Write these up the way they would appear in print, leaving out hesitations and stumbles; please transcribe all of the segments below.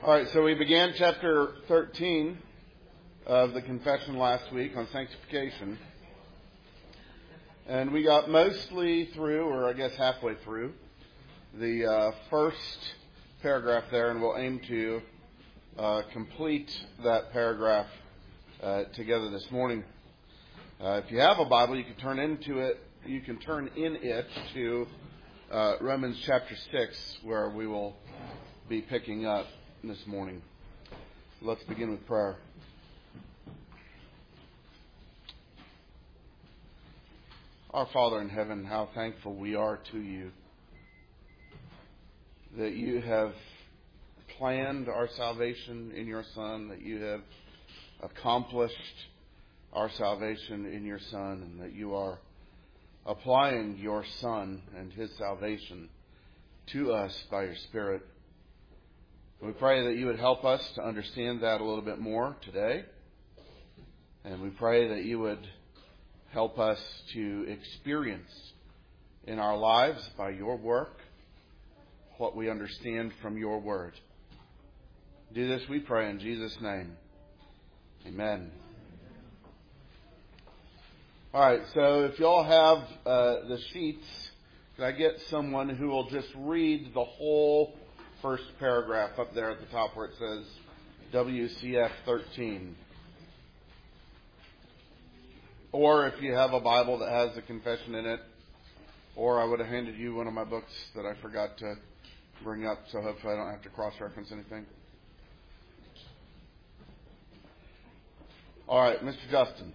All right, so we began chapter 13 of the confession last week on sanctification. And we got mostly through, or I guess halfway through, the first paragraph there, and we'll aim to complete that paragraph together this morning. If you have a Bible, you can turn in it to Romans chapter 6, where we will be picking up this morning. Let's begin with prayer. Our Father in heaven, how thankful we are to you that you have planned our salvation in your Son, that you have accomplished our salvation in your Son, and that you are applying your Son and his salvation to us by your Spirit. We pray that you would help us to understand that a little bit more today. And we pray that you would help us to experience in our lives by your work what we understand from your word. Do this, we pray, in Jesus' name. Amen. All right, so if you all have the sheets, can I get someone who will just read the whole first paragraph up there at the top where it says WCF 13? Or if you have a Bible that has the confession in it, or I would have handed you one of my books that I forgot to bring up, so hopefully I don't have to cross-reference anything. All right, Mr. Justin.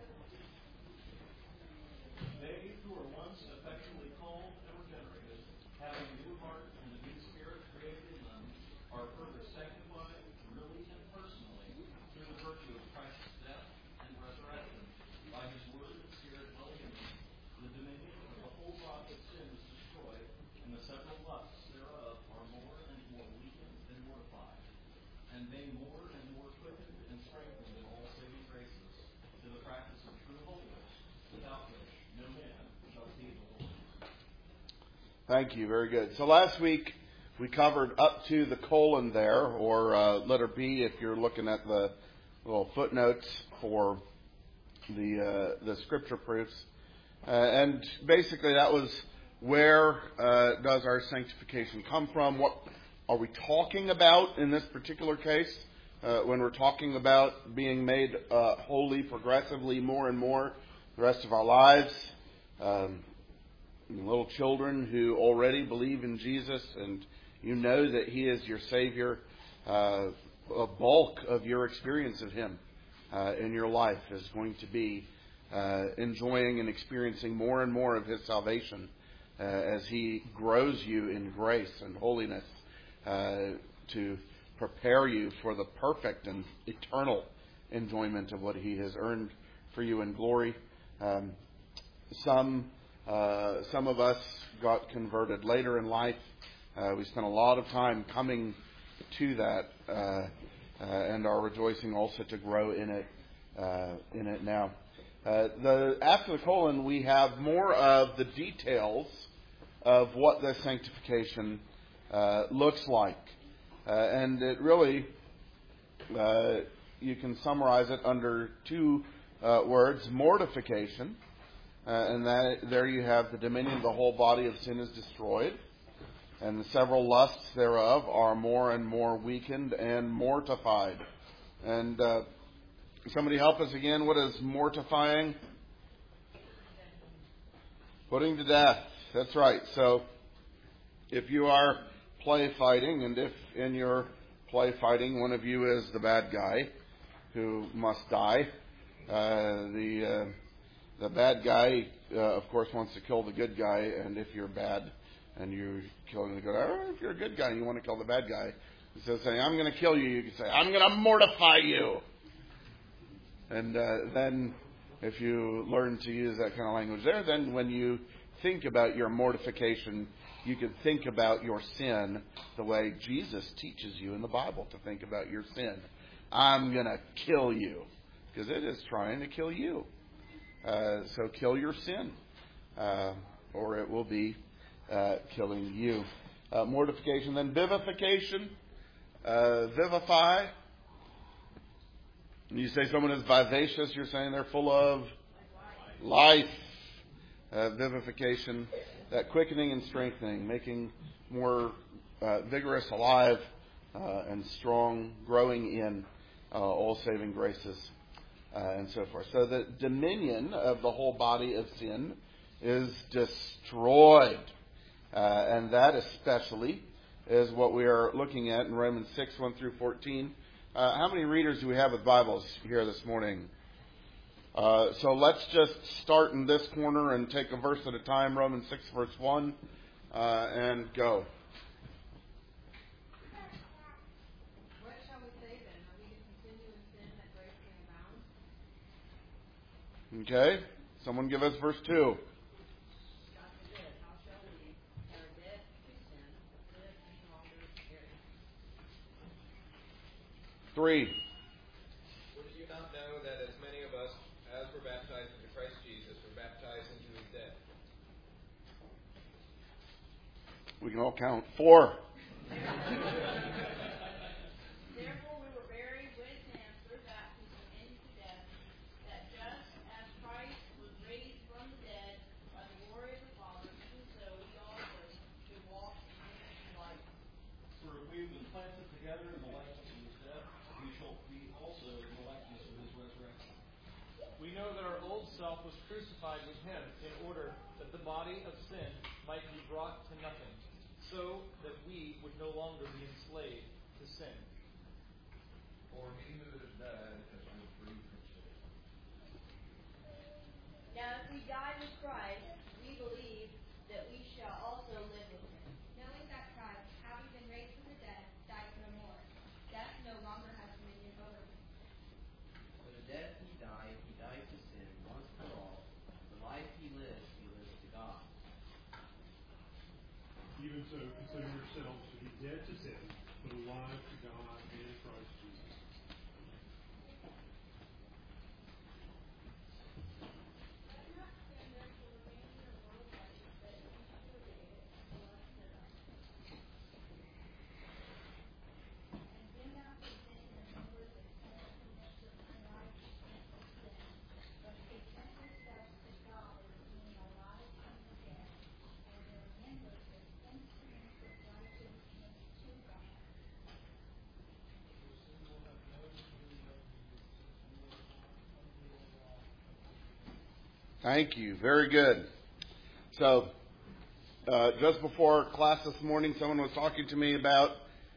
Thank you. Very good. So last week we covered up to the colon there, or letter B if you're looking at the little footnotes for the scripture proofs. And basically that was where does our sanctification come from? What are we talking about in this particular case when we're talking about being made holy progressively more and more the rest of our lives? Little children who already believe in Jesus and you know that he is your Savior, a bulk of your experience of him in your life is going to be enjoying and experiencing more and more of his salvation as he grows you in grace and holiness to prepare you for the perfect and eternal enjoyment of what he has earned for you in glory. Some of us got converted later in life. We spent a lot of time coming to that and are rejoicing also to grow in it now. After the colon, we have more of the details of what the sanctification looks like. And it really, you can summarize it under two words: mortification. And there you have the dominion of the whole body of sin is destroyed, and the several lusts thereof are more and more weakened and mortified. And somebody help us again. What is mortifying? Putting to death. That's right. So if you are play fighting, and if in your play fighting one of you is the bad guy who must die, the bad guy, of course, wants to kill the good guy, and if you're bad and you're killing the good guy, or if you're a good guy and you want to kill the bad guy, instead of saying, I'm going to kill you, you can say, I'm going to mortify you. And then if you learn to use that kind of language there, then when you think about your mortification, you can think about your sin the way Jesus teaches you in the Bible to think about your sin. I'm going to kill you, because it is trying to kill you. So kill your sin, or it will be killing you. Mortification, then vivification. Vivify. You say someone is vivacious, you're saying they're full of life. Vivification, that quickening and strengthening, making more vigorous, alive, and strong, growing in all saving graces, and so forth. So the dominion of the whole body of sin is destroyed. And that especially is what we are looking at in Romans 6, 1 through 14. How many readers do we have with Bibles here this morning? So let's just start in this corner and take a verse at a time, Romans 6, verse 1, and go. What shall we say then? Are we to continue in sin that grace may abound? Okay, someone give us verse 2. God forbid, how shall we, that are dead to sin, live any longer therein? 3. Or do you not know that as many of us as were baptized into Christ Jesus were baptized into his death? We can all count. 4. Therefore we were buried with him through baptism into death, that just as Christ was raised from the dead by the glory of the Father, even so we also should walk in newness of life. For if we have been planted together in the likeness of his death, we shall be also in the likeness of his resurrection. We know that our old self was crucified with him in order that the body of sin might be brought to nothing, so that we would no longer be enslaved to sin. For he who is dead has been freed from sin. Now if we died with Christ, we believe that we shall also live with him. Knowing that Christ, having been raised from the dead, dies no more. Death no longer has dominion over him. For the death he died to sin once for all. The life he lives to God. Even so, consider yourselves to be dead to sin, but alive to God in Christ Jesus. Let not sin therefore remain in your mortal body, that you should obey it in the lust thereof. And do not present your members as instruments of unrighteousness to sin, but present yourselves to God as being alive from the dead, and your members as instruments of righteousness to God. Thank you. Very good. So, just before class this morning, someone was talking to me about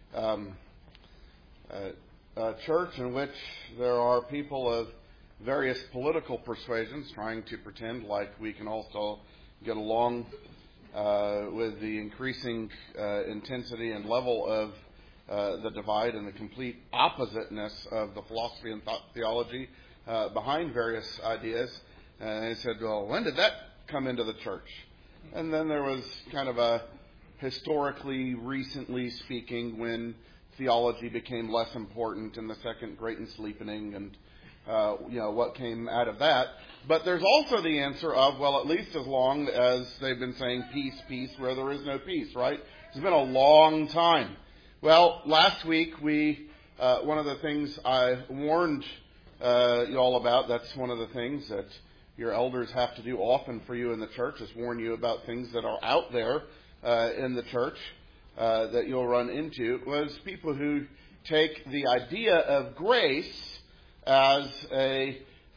a church in which there are people of various political persuasions trying to pretend like we can also get along with the increasing intensity and level of the divide and the complete oppositeness of the philosophy and theology behind various ideas. And they said, well, when did that come into the church? And then there was kind of a historically, recently speaking, when theology became less important in the Second Great Ensleepening and, what came out of that. But there's also the answer of, well, at least as long as they've been saying peace, peace, where there is no peace, right? It's been a long time. Well, last week one of the things I warned you all about, that's one of the things that your elders have to do often for you in the church, is warn you about things that are out there in the church that you'll run into, was people who take the idea of grace as a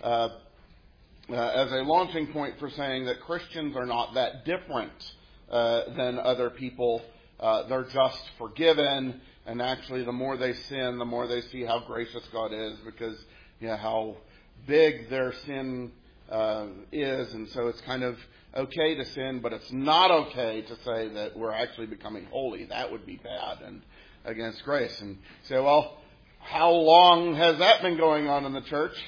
launching point for saying that Christians are not that different than other people. They're just forgiven, and actually the more they sin, the more they see how gracious God is, because how big their sin is, and so it's kind of okay to sin, but it's not okay to say that we're actually becoming holy. That would be bad and against grace. And say, well, how long has that been going on in the church?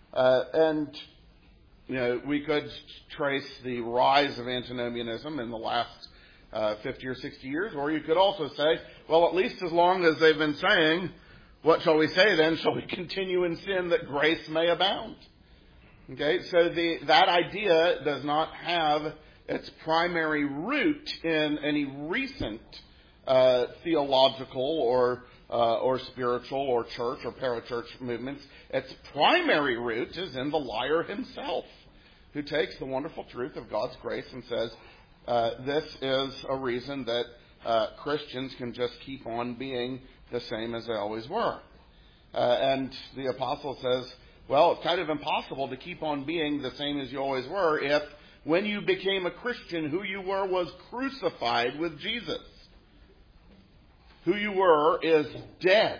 We could trace the rise of antinomianism in the last 50 or 60 years, or you could also say, well, at least as long as they've been saying, what shall we say then? Shall we continue in sin that grace may abound? Okay, so that idea does not have its primary root in any recent theological or or spiritual or church or parachurch movements. Its primary root is in the liar himself, who takes the wonderful truth of God's grace and says, this is a reason that Christians can just keep on being the same as they always were. And the apostle says, well, it's kind of impossible to keep on being the same as you always were if when you became a Christian, who you were was crucified with Jesus. Who you were is dead.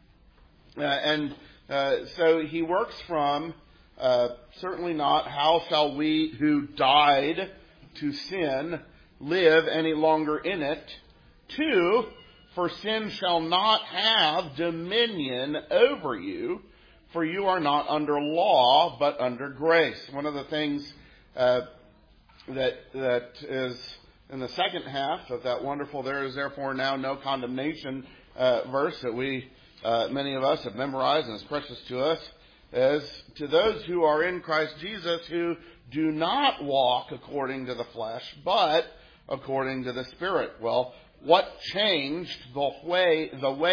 So he works from certainly not how shall we who died to sin live any longer in it, to for sin shall not have dominion over you, for you are not under law, but under grace. One of the things that is in the second half of that wonderful "there is therefore now no condemnation" verse that we, many of us, have memorized and is precious to us, is to those who are in Christ Jesus who do not walk according to the flesh, but according to the Spirit. Well, what changed the way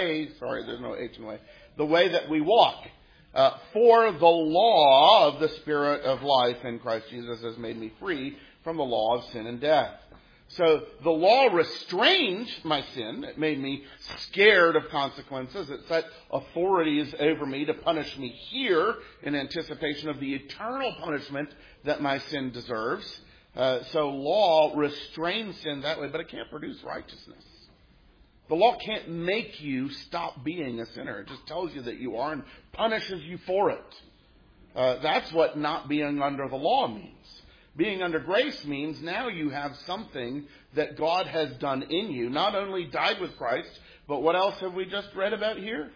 that we walk? For the law of the Spirit of life in Christ Jesus has made me free from the law of sin and death. So the law restrained my sin. It made me scared of consequences. It set authorities over me to punish me here in anticipation of the eternal punishment that my sin deserves. So law restrains sin that way, but it can't produce righteousness. The law can't make you stop being a sinner. It just tells you that you are and punishes you for it. That's what not being under the law means. Being under grace means now you have something that God has done in you. Not only died with Christ, but what else have we just read about here?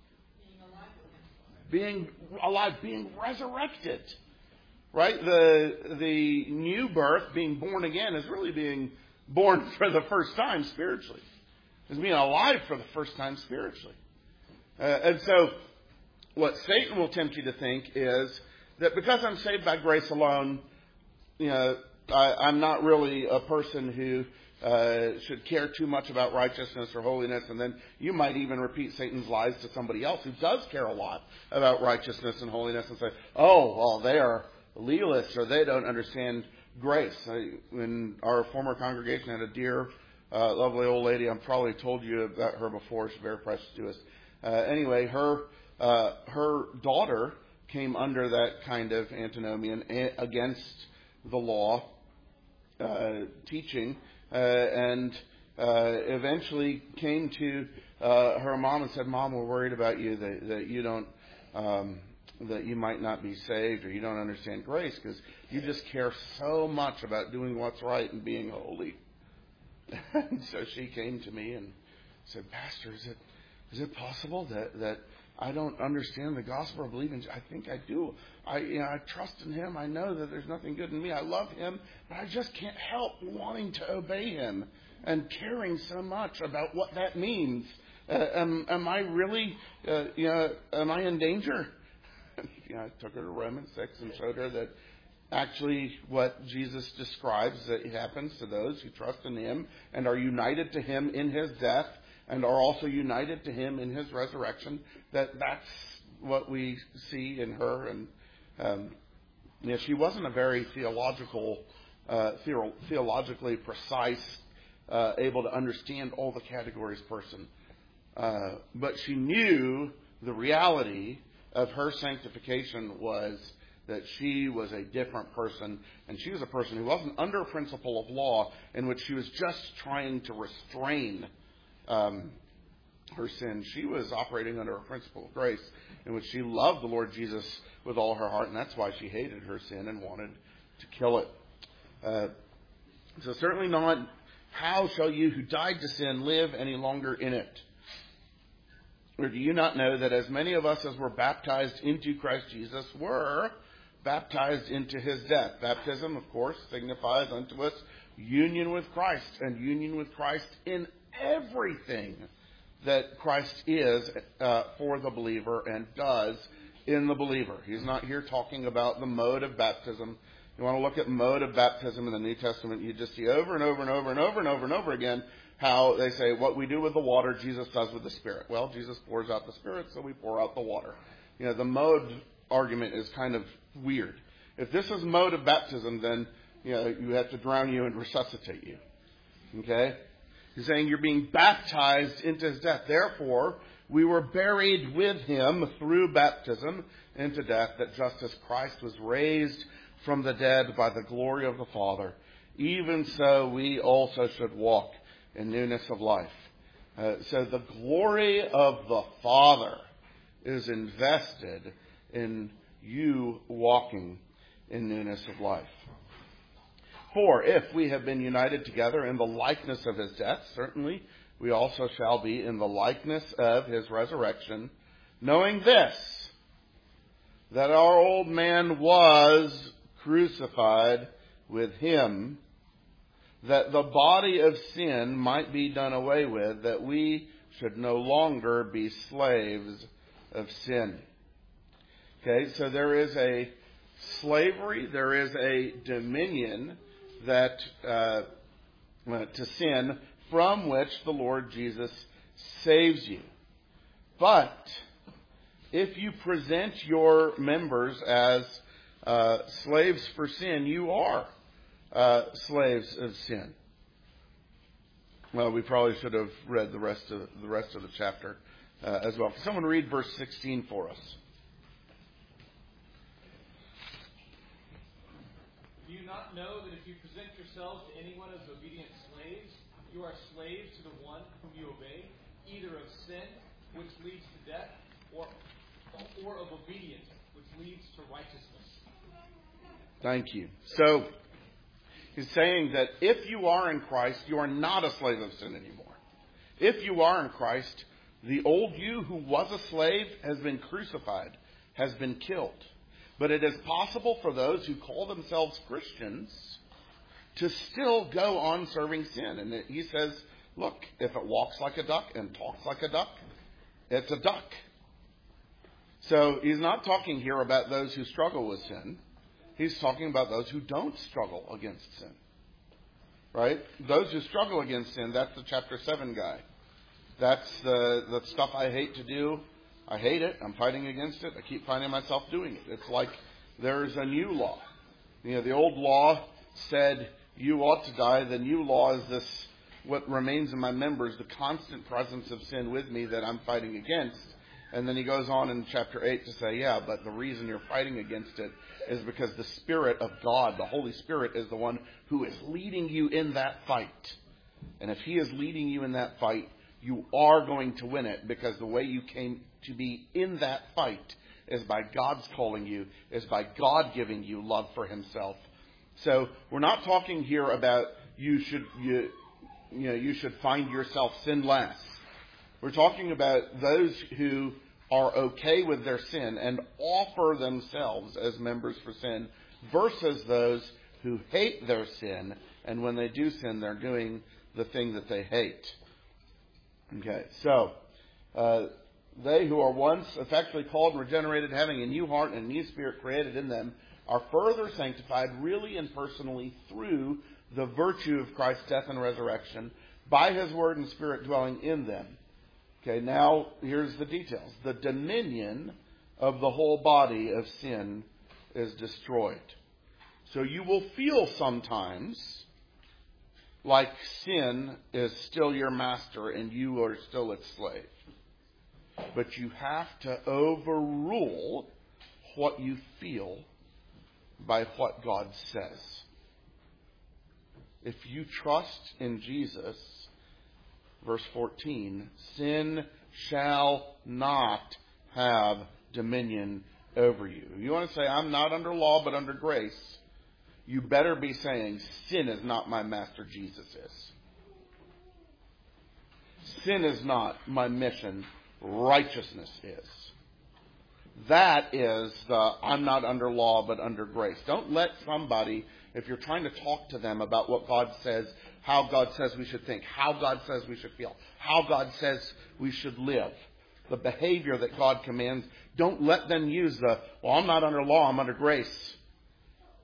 Being alive, being resurrected. Right? The new birth, being born again, is really being born for the first time spiritually. It's being alive for the first time spiritually. And so what Satan will tempt you to think is that because I'm saved by grace alone, I'm not really a person who should care too much about righteousness or holiness. And then you might even repeat Satan's lies to somebody else who does care a lot about righteousness and holiness and say, oh, well, they are legalists or they don't understand grace. When our former congregation had a dear, lovely old lady, I've probably told you about her before. She's very precious to us. Anyway, her daughter came under that kind of antinomian against the law teaching, and eventually came to her mom and said, "Mom, we're worried about you that you don't that you might not be saved or you don't understand grace because you just care so much about doing what's right and being holy." And so she came to me and said, "Pastor, is it possible that I don't understand the gospel or believe in? I think I do. I trust in Him. I know that there's nothing good in me. I love Him, but I just can't help wanting to obey Him and caring so much about what that means. Am I really, am I in danger?" I took her to Romans 6 and showed her that actually what Jesus describes that happens to those who trust in Him and are united to Him in His death and are also united to Him in His resurrection, that's what we see in her. And she wasn't a very theologically precise, able to understand all the categories person. But she knew the reality of her sanctification was that she was a different person, and she was a person who wasn't under a principle of law in which she was just trying to restrain her sin. She was operating under a principle of grace in which she loved the Lord Jesus with all her heart, and that's why she hated her sin and wanted to kill it. So certainly not, how shall you who died to sin live any longer in it? Or do you not know that as many of us as were baptized into Christ Jesus were baptized into His death? Baptism, of course, signifies unto us union with Christ, and union with Christ in everything that Christ is for the believer and does in the believer. He's not here talking about the mode of baptism. You want to look at mode of baptism in the New Testament, you just see over and over and over and over and over and over again how they say what we do with the water, Jesus does with the Spirit. Well, Jesus pours out the Spirit, so we pour out the water. The mode argument is kind of weird. If this is mode of baptism, then, you have to drown you and resuscitate you. Okay? He's saying you're being baptized into his death. Therefore, we were buried with him through baptism into death, that just as Christ was raised from the dead by the glory of the Father, even so we also should walk in newness of life. So the glory of the Father is invested in you walking in newness of life. For if we have been united together in the likeness of his death, certainly we also shall be in the likeness of his resurrection, knowing this, that our old man was crucified with him, that the body of sin might be done away with, that we should no longer be slaves of sin. Okay, so there is a slavery, there is a dominion that to sin from which the Lord Jesus saves you. But if you present your members as slaves for sin, you are slaves of sin. Well, we probably should have read the rest of the chapter as well. Can someone read verse 16 for us? Do you not know that if you present yourselves to anyone as obedient slaves, you are slaves to the one whom you obey, either of sin, which leads to death, or of obedience, which leads to righteousness? Thank you. So, he's saying that if you are in Christ, you are not a slave of sin anymore. If you are in Christ, the old you who was a slave has been crucified, has been killed. But it is possible for those who call themselves Christians to still go on serving sin. And he says, look, if it walks like a duck and talks like a duck, it's a duck. So he's not talking here about those who struggle with sin. He's talking about those who don't struggle against sin. Right? Those who struggle against sin, that's the chapter 7 guy. That's the stuff I hate to do. I hate it. I'm fighting against it. I keep finding myself doing it. It's like there's a new law. The old law said you ought to die. The new law is this, what remains in my members, the constant presence of sin with me that I'm fighting against. And then he goes on in chapter 8 to say, yeah, but the reason you're fighting against it is because the Spirit of God, the Holy Spirit, is the one who is leading you in that fight. And if he is leading you in that fight, you are going to win it, because the way you came to be in that fight is by God's calling you, is by God giving you love for himself. So we're not talking here about you should find yourself sinless. We're talking about those who are okay with their sin and offer themselves as members for sin, versus those who hate their sin, and when they do sin, they're doing the thing that they hate. Okay, so they who are once effectually called and regenerated, having a new heart and a new spirit created in them, are further sanctified really and personally through the virtue of Christ's death and resurrection, by his word and spirit dwelling in them. Okay, now here's the details. The dominion of the whole body of sin is destroyed. So you will feel sometimes like sin is still your master and you are still its slave. But you have to overrule what you feel by what God says. If you trust in Jesus, verse 14, sin shall not have dominion over you. If you want to say, I'm not under law but under grace, you better be saying, sin is not my master, Jesus is. Sin is not my mission, righteousness is. That is the I'm not under law but under grace. Don't let somebody, if you're trying to talk to them about what God says, how God says we should think, how God says we should feel, how God says we should live, the behavior that God commands, don't let them use the, well, I'm not under law, I'm under grace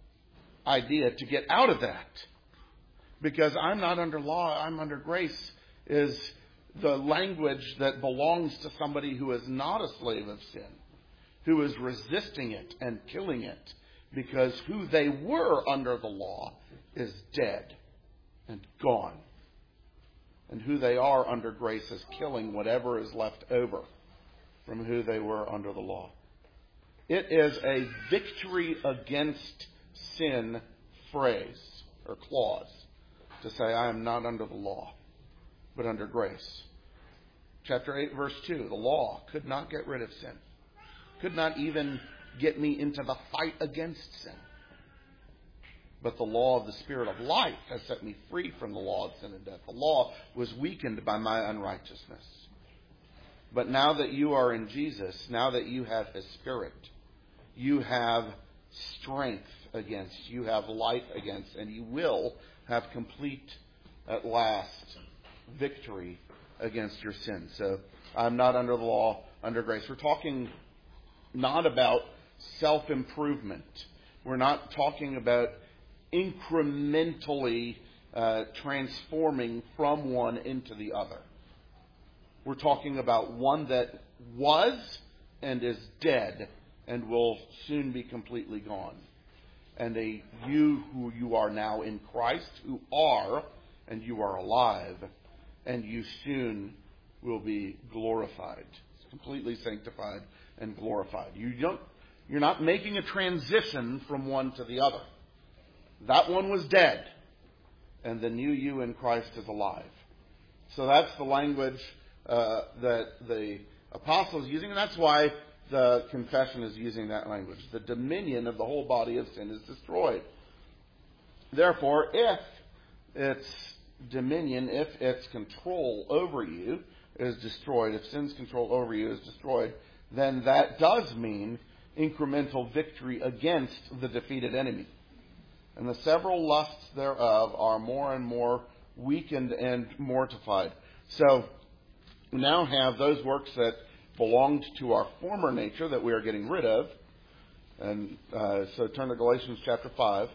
idea to get out of that. Because I'm not under law, I'm under grace is the language that belongs to somebody who is not a slave of sin, who is resisting it and killing it, because who they were under the law is dead and gone. And who they are under grace is killing whatever is left over from who they were under the law. It is a victory against sin phrase or clause to say, I am not under the law, but under grace. Chapter 8, verse 2, the law could not get rid of sin. Could not even get me into the fight against sin. But the law of the Spirit of life has set me free from the law of sin and death. The law was weakened by my unrighteousness. But now that you are in Jesus, now that you have His Spirit, you have strength against, you have life against, and you will have complete, at last, victory against your sin. So I'm not under the law, under grace. We're talking not about self-improvement. We're not talking about incrementally transforming from one into the other. We're talking about one that was and is dead and will soon be completely gone. And a you who you are now in Christ, who are, and you are alive, and you soon will be glorified, completely sanctified and glorified. You're not making a transition from one to the other. That one was dead, and the new you in Christ is alive. So that's the language that the apostle is using, and that's why the confession is using that language. The dominion of the whole body of sin is destroyed. Therefore, if its dominion, if its control over you is destroyed, if sin's control over you is destroyed, then that does mean incremental victory against the defeated enemy. And the several lusts thereof are more and more weakened and mortified. So we now have those works that belonged to our former nature that we are getting rid of. And so turn to Galatians chapter 5.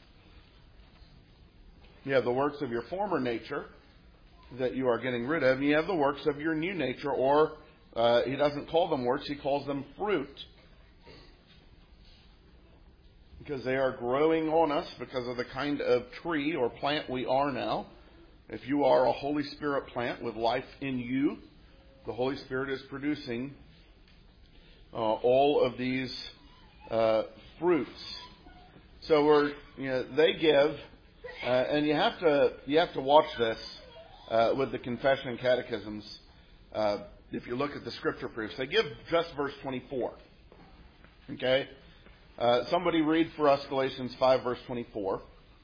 You have the works of your former nature that you are getting rid of. And you have the works of your new nature, or he doesn't call them works, he calls them fruit. Because they are growing on us because of the kind of tree or plant we are now. If you are a Holy Spirit plant with life in you, the Holy Spirit is producing all of these fruits. So they give, and you have to watch this with the confession and catechisms. If you look at the scripture proofs, they give just verse 24. Okay. Somebody read for us Galatians 5, verse 24.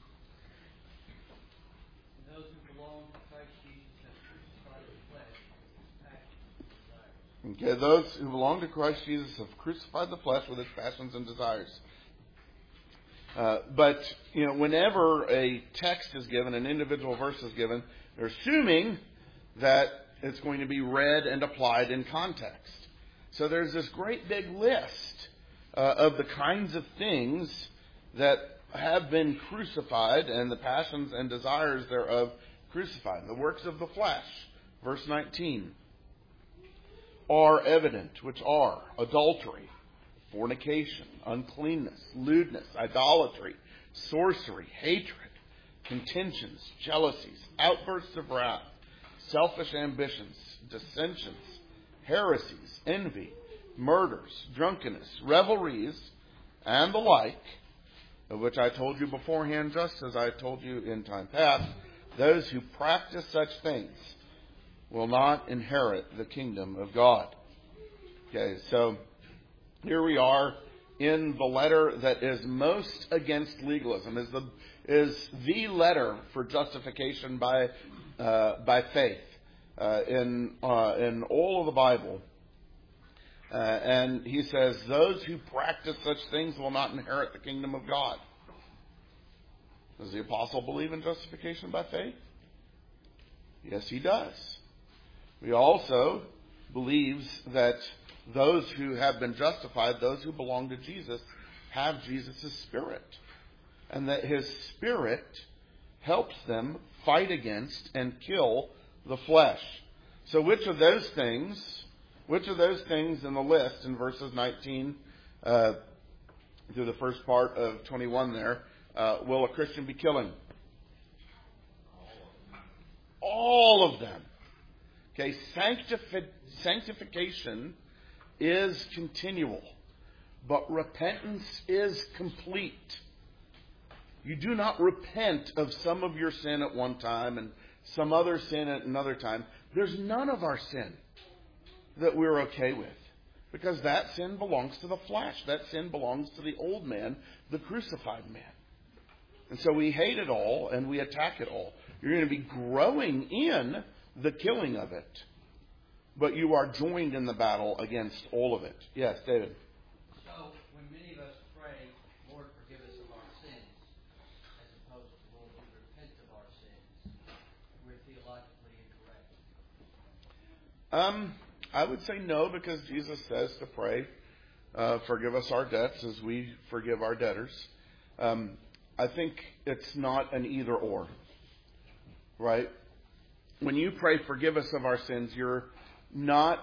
Those who belong to Christ Jesus have crucified the flesh with its passions and desires. Okay, those who belong to Christ Jesus have crucified the flesh with its passions and desires. But whenever a text is given, an individual verse is given, they're assuming that it's going to be read and applied in context. So there's this great big list of the kinds of things that have been crucified and the passions and desires thereof crucified. The works of the flesh, verse 19, are evident, which are adultery, fornication, uncleanness, lewdness, idolatry, sorcery, hatred, contentions, jealousies, outbursts of wrath, selfish ambitions, dissensions, heresies, envy, murders, drunkenness, revelries, and the like, of which I told you beforehand, just as I told you in time past. Those who practice such things will not inherit the kingdom of God. Okay, so here we are in the letter that is most against legalism, is the letter for justification by faith in all of the Bible. And he says, those who practice such things will not inherit the kingdom of God. Does the apostle believe in justification by faith? Yes, he does. He also believes that those who have been justified, those who belong to Jesus, have Jesus' Spirit. And that His Spirit helps them fight against and kill the flesh. So which of those things in the list in verses 19 through the first part of 21 there, will a Christian be killing? All of them. Okay, sanctification is continual, but repentance is complete. You do not repent of some of your sin at one time and some other sin at another time. There's none of our sin that we're okay with, because that sin belongs to the flesh. That sin belongs to the old man, the crucified man. And so we hate it all and we attack it all. You're going to be growing in the killing of it, but you are joined in the battle against all of it. Yes, David. So, when many of us pray, Lord, forgive us of our sins, as opposed to, Lord, we repent of our sins, we're theologically incorrect. I would say no, because Jesus says to pray, forgive us our debts as we forgive our debtors. I think it's not an either or, right? When you pray, forgive us of our sins, you're not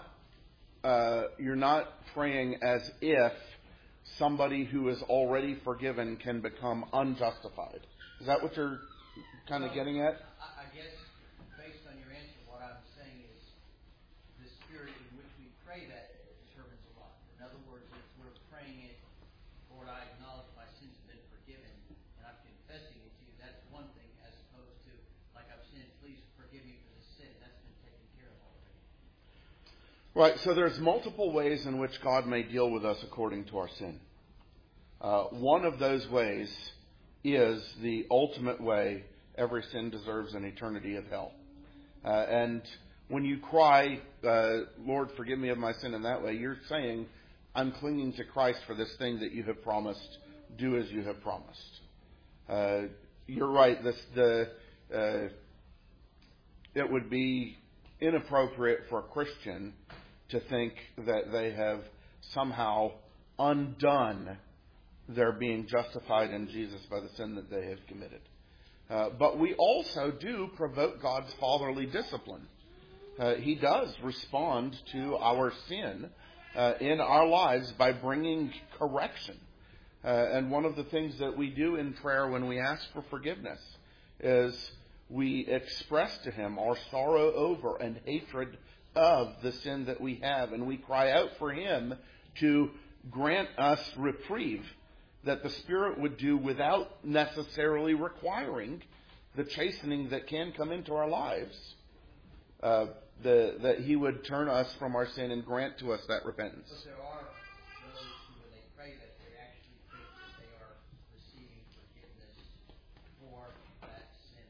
praying as if somebody who is already forgiven can become unjustified. Is that what you're kind of getting at? I guess, based on your answer, what I'm saying is the spirit in which we pray that determines a lot. In other words, if we're praying it, Lord, I acknowledge my sins have been forgiven, and I'm confessing it to you, that's one thing, as opposed to, like I've sinned, please forgive me for the sin. That's been taken care of already. Right, so there's multiple ways in which God may deal with us according to our sin. One of those ways is the ultimate way every sin deserves an eternity of hell. And when you cry, Lord, forgive me of my sin in that way, you're saying, I'm clinging to Christ for this thing that you have promised. Do as you have promised. You're right. It would be inappropriate for a Christian to think that they have somehow undone their being justified in Jesus by the sin that they have committed. But we also do provoke God's fatherly discipline. He does respond to our sin in our lives by bringing correction. And one of the things that we do in prayer when we ask for forgiveness is we express to Him our sorrow over and hatred of the sin that we have. And we cry out for Him to grant us reprieve that the Spirit would do without necessarily requiring the chastening that can come into our lives. That He would turn us from our sin and grant to us that repentance. But there are those who, when they pray that, they actually think that they are receiving forgiveness for that sin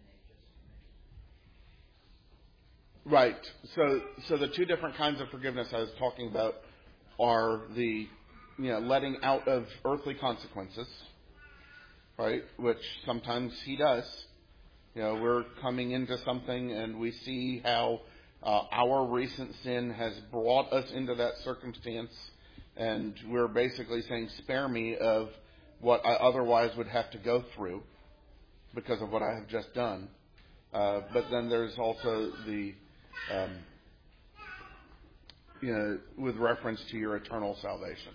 they just committed. Right. So the two different kinds of forgiveness I was talking about are the letting out of earthly consequences, right? Which sometimes He does. We're coming into something and we see how our recent sin has brought us into that circumstance, and we're basically saying, spare me of what I otherwise would have to go through because of what I have just done. But then there's also the, with reference to your eternal salvation.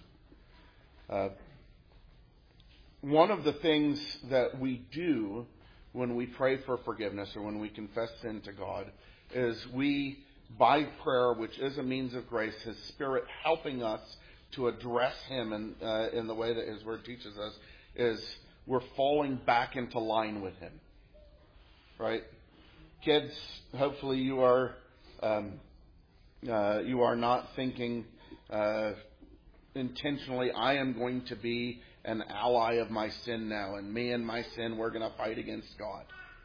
One of the things that we do when we pray for forgiveness or when we confess sin to God is we, by prayer, which is a means of grace, His Spirit helping us to address Him in the way that His Word teaches us, is we're falling back into line with Him. Right? Kids, hopefully you are not thinking intentionally, I am going to be an ally of my sin now, and me and my sin, we're going to fight against God.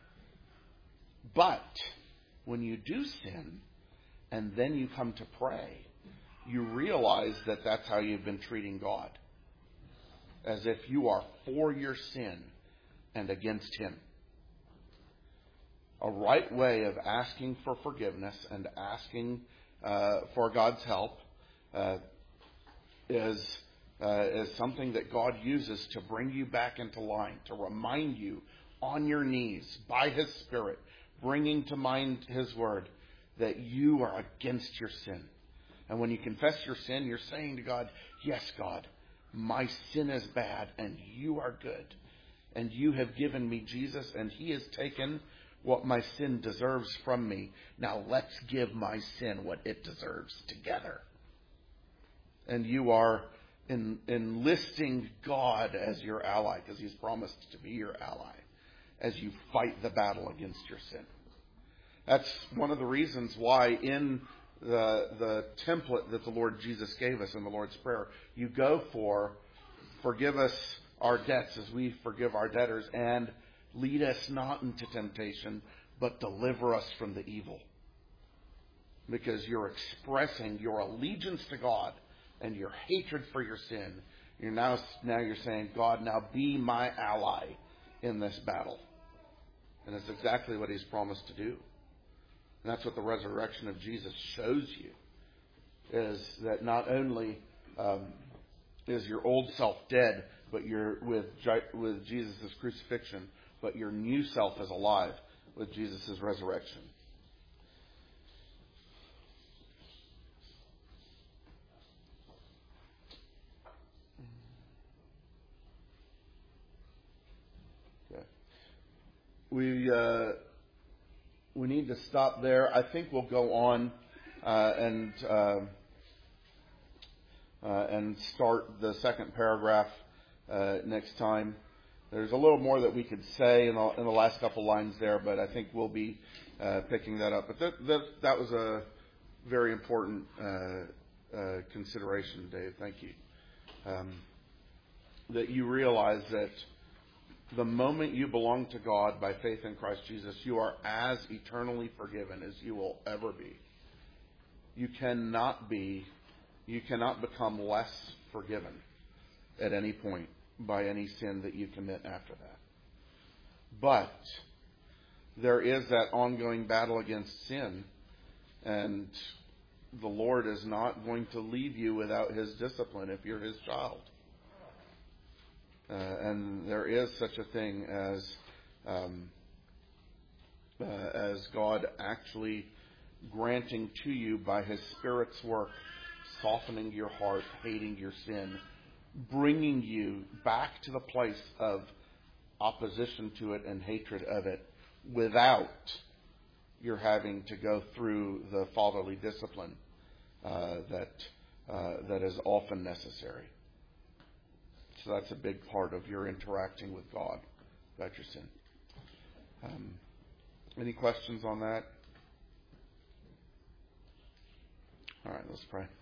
But when you do sin, and then you come to pray, you realize that that's how you've been treating God. As if you are for your sin and against Him. A right way of asking for forgiveness and asking for God's help is something that God uses to bring you back into line, to remind you on your knees by His Spirit, bringing to mind His Word, that you are against your sin. And when you confess your sin, you're saying to God, yes, God, my sin is bad and you are good. And you have given me Jesus and he has taken what my sin deserves from me. Now let's give my sin what it deserves together. And you are enlisting God as your ally, because he's promised to be your ally as you fight the battle against your sin. That's one of the reasons why in the template that the Lord Jesus gave us in the Lord's Prayer, you go for, forgive us our debts as we forgive our debtors, and lead us not into temptation, but deliver us from the evil. Because you're expressing your allegiance to God and your hatred for your sin. Now you're saying, God, now be my ally in this battle. And that's exactly what he's promised to do. And that's what the resurrection of Jesus shows you, is that not only is your old self dead, but you're with Jesus' crucifixion, but your new self is alive with Jesus' resurrection. Okay. We need to stop there. I think we'll go on and start the second paragraph next time. There's a little more that we could say in the last couple lines there, but I think we'll be picking that up. But that was a very important consideration, Dave. Thank you. That you realize that the moment you belong to God by faith in Christ Jesus, you are as eternally forgiven as you will ever be. You cannot become less forgiven at any point by any sin that you commit after that. But there is that ongoing battle against sin, and the Lord is not going to leave you without his discipline if you're his child. And there is such a thing as God actually granting to you by his Spirit's work, softening your heart, hating your sin, bringing you back to the place of opposition to it and hatred of it without your having to go through the fatherly discipline that is often necessary. So that's a big part of your interacting with God about your sin. Any questions on that? All right, let's pray.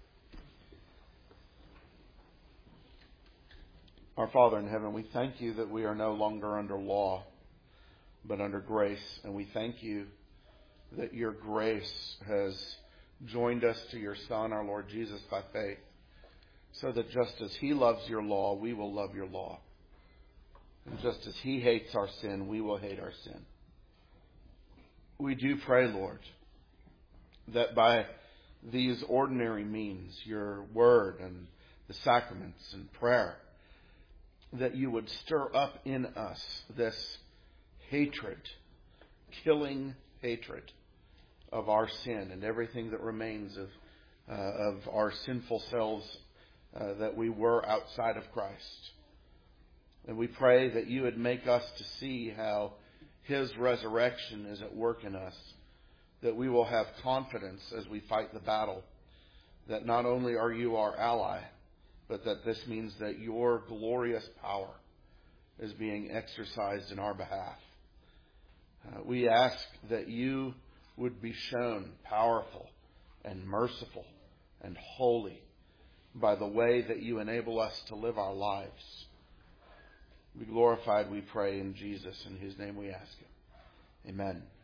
Our Father in heaven, we thank you that we are no longer under law, but under grace. And we thank you that your grace has joined us to your Son, our Lord Jesus, by faith, so that just as he loves your law, we will love your law. And just as he hates our sin, we will hate our sin. We do pray, Lord, that by these ordinary means, your word and the sacraments and prayer, that you would stir up in us this hatred, killing hatred of our sin and everything that remains of our sinful selves that we were outside of Christ. And we pray that you would make us to see how his resurrection is at work in us, that we will have confidence as we fight the battle, that not only are you our ally, but that this means that your glorious power is being exercised in our behalf. We ask that you would be shown powerful and merciful and holy by the way that you enable us to live our lives. Be glorified, we pray, in Jesus, in whose name we ask it. Amen.